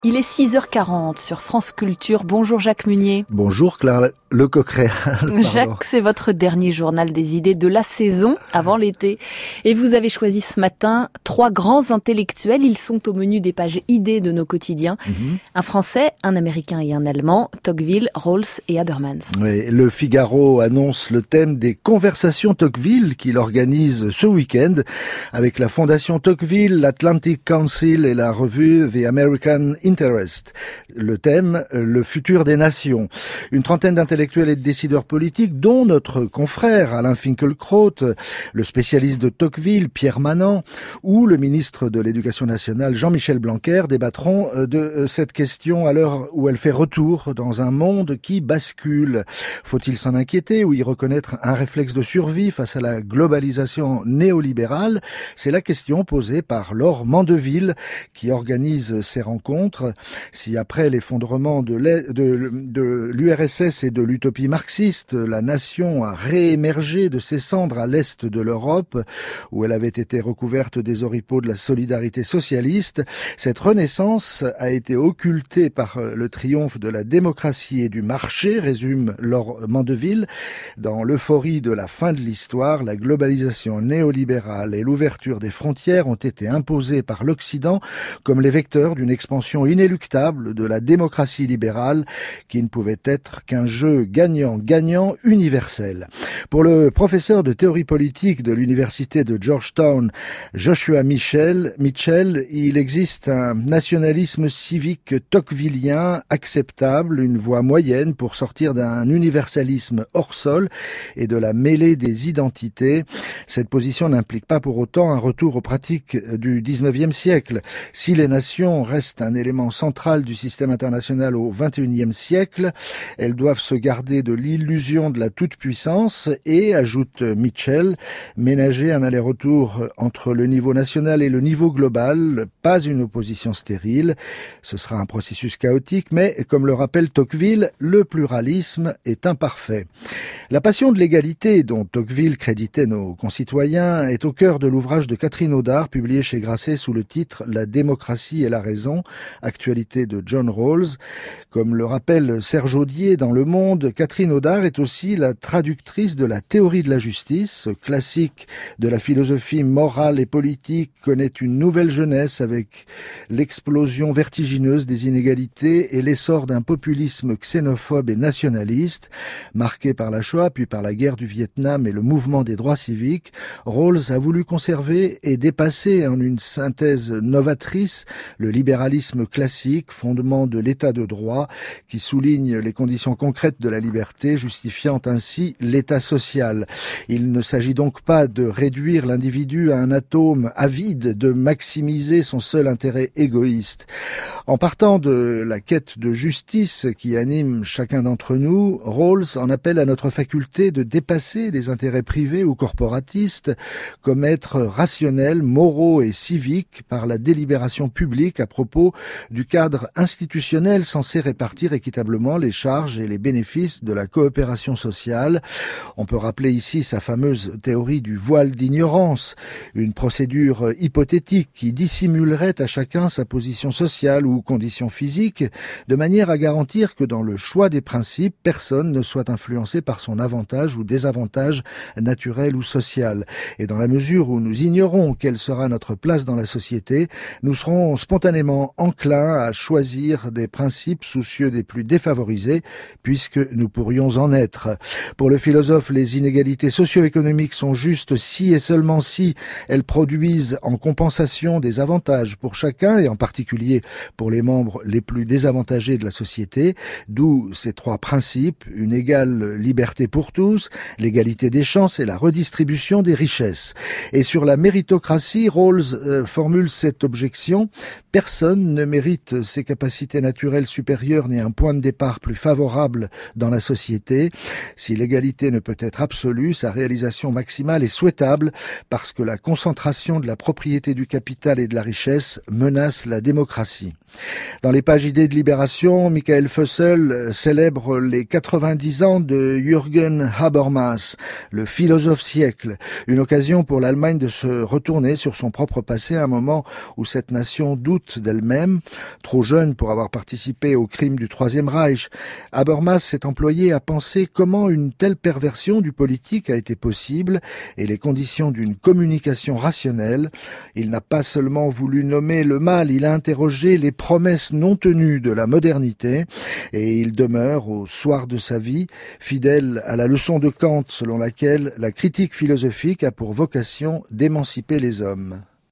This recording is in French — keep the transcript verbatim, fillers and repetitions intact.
Il est six heures quarante sur France Culture. Bonjour Jacques Munier. Bonjour Claire Lecoqréal. Jacques, c'est votre dernier journal des idées de la saison avant l'été. Et vous avez choisi ce matin trois grands intellectuels. Ils sont au menu des pages idées de nos quotidiens. Mm-hmm. Un Français, un Américain et un Allemand, Tocqueville, Rawls et Habermas. Oui, le Figaro annonce le thème des conversations Tocqueville qu'il organise ce week-end avec la Fondation Tocqueville, l'Atlantic Council et la revue The American Interest. Le thème, le futur des nations. Une trentaine d'intellectuels et de décideurs politiques, dont notre confrère Alain Finkielkraut, le spécialiste de Tocqueville, Pierre Manant, ou le ministre de l'Éducation nationale, Jean-Michel Blanquer, débattront de cette question à l'heure où elle fait retour dans un monde qui bascule. Faut-il s'en inquiéter ou y reconnaître un réflexe de survie face à la globalisation néolibérale? C'est la question posée par Laure Mandeville, qui organise ces rencontres. Si après l'effondrement de l'U R S S et de l'utopie marxiste, la nation a réémergé de ses cendres à l'est de l'Europe, où elle avait été recouverte des oripeaux de la solidarité socialiste, cette renaissance a été occultée par le triomphe de la démocratie et du marché, résume Laure Mandeville. Dans l'euphorie de la fin de l'histoire, la globalisation néolibérale et l'ouverture des frontières ont été imposées par l'Occident comme les vecteurs d'une expansion inéluctable de la démocratie libérale qui ne pouvait être qu'un jeu gagnant-gagnant universel. Pour le professeur de théorie politique de l'université de Georgetown, Joshua Mitchell, Mitchell, il existe un nationalisme civique tocquevillien acceptable, une voie moyenne pour sortir d'un universalisme hors sol et de la mêlée des identités. Cette position n'implique pas pour autant un retour aux pratiques du dix-neuvième siècle. Si les nations restent un élément central du système international au vingt et unième siècle, elles doivent se garder de l'illusion de la toute-puissance et, ajoute Mitchell, ménager un aller-retour entre le niveau national et le niveau global, pas une opposition stérile. Ce sera un processus chaotique, mais, comme le rappelle Tocqueville, le pluralisme est imparfait. La passion de l'égalité, dont Tocqueville créditait nos concitoyens, est au cœur de l'ouvrage de Catherine Audard, publié chez Grasset sous le titre « La démocratie et la raison », actualité de John Rawls. Comme le rappelle Serge Audier dans Le Monde, Catherine Audard est aussi la traductrice de la théorie de la justice. Ce classique de la philosophie morale et politique connaît une nouvelle jeunesse avec l'explosion vertigineuse des inégalités et l'essor d'un populisme xénophobe et nationaliste. Marqué par la Shoah, puis par la guerre du Vietnam et le mouvement des droits civiques, Rawls a voulu conserver et dépasser en une synthèse novatrice le libéralisme classique, fondement de l'état de droit, qui souligne les conditions concrètes de la liberté, justifiant ainsi l'état social. Il ne s'agit donc pas de réduire l'individu à un atome avide, de maximiser son seul intérêt égoïste. En partant de la quête de justice qui anime chacun d'entre nous, Rawls en appelle à notre faculté de dépasser les intérêts privés ou corporatistes, comme être rationnels, moraux et civiques par la délibération publique à propos du cadre institutionnel censé répartir équitablement les charges et les bénéfices de la coopération sociale. On peut rappeler ici sa fameuse théorie du voile d'ignorance, une procédure hypothétique qui dissimulerait à chacun sa position sociale ou condition physique, de manière à garantir que dans le choix des principes, personne ne soit influencé par son avantage ou désavantage naturel ou social. Et dans la mesure où nous ignorons quelle sera notre place dans la société, nous serons spontanément enclins à choisir des principes soucieux des plus défavorisés, puisque nous pourrions en être. Pour le philosophe, les inégalités socio-économiques sont justes si et seulement si elles produisent en compensation des avantages pour chacun, et en particulier pour les membres les plus désavantagés de la société, d'où ces trois principes, une égale liberté pour tous, l'égalité des chances et la redistribution des richesses. Et sur la méritocratie, Rawls euh, formule cette objection: personne ne mérite ses capacités naturelles supérieures ni un point de départ plus favorable dans la société. Si l'égalité ne peut être absolue, sa réalisation maximale est souhaitable parce que la concentration de la propriété du capital et de la richesse menace la démocratie. Dans les pages idées de Libération, Michael Fussell célèbre les quatre-vingt-dix ans de Jürgen Habermas, le philosophe siècle. Une occasion pour l'Allemagne de se retourner sur son propre passé à un moment où cette nation doute d'elle-même. Trop jeune pour avoir participé aux crimes du Troisième Reich, Habermas s'est employé à penser comment une telle perversion du politique a été possible et les conditions d'une communication rationnelle. Il n'a pas seulement voulu nommer le mal, il a interrogé les promesses non tenues de la modernité et il demeure, au soir de sa vie, fidèle à la leçon de Kant selon laquelle la critique philosophique a pour vocation d'émanciper les hommes.